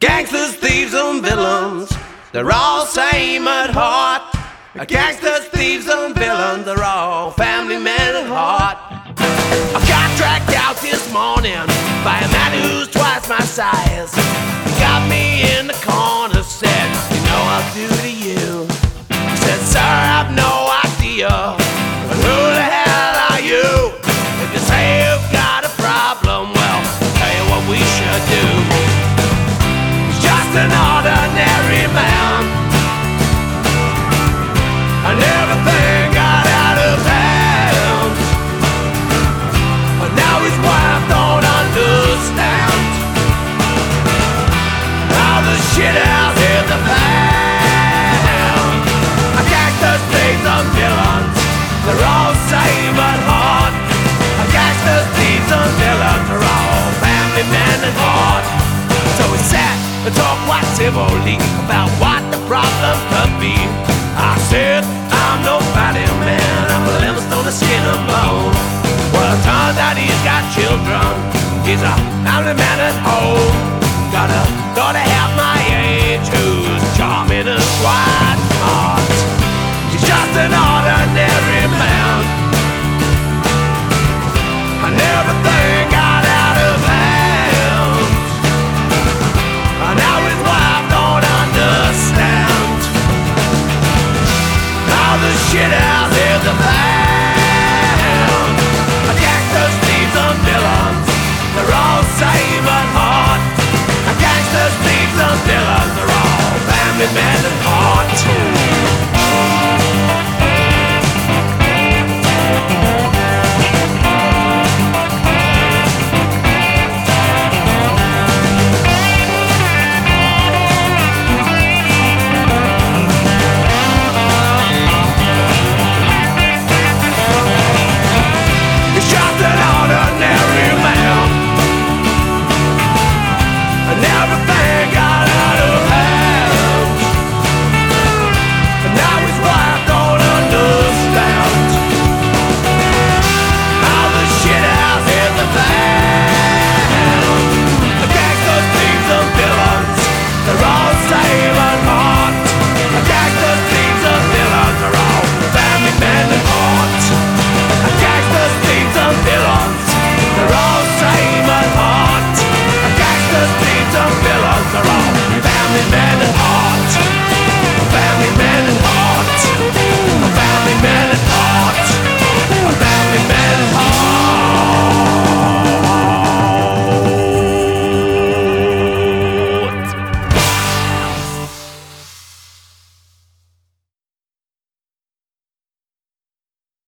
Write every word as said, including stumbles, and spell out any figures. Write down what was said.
Gangsters, thieves, and villains, they're all same at heart. Gangsters, thieves, and villains, they're all family men at heart. I got dragged out this morning by a man who's twice my size. He got me in the corner, said, "You know I'll do to you." I said, "Sir, I've no idea, but who the hell are you? If you say you've got a problem, well, I'll tell you what we should do." He's just an ordinary man, and everything got out of hand. But now his wife don't understand how the shit out hit the fan. Gangsters, thieves, and villains, they're all same at heart. Gangsters, thieves, and villains, they're all family men at heart. So we sat and talked quite civilly about what the problem could be. I said, "I'm no fighting man, I'm a limestone of skin and bone." Well, it turns out he's got children, he's a family man at home.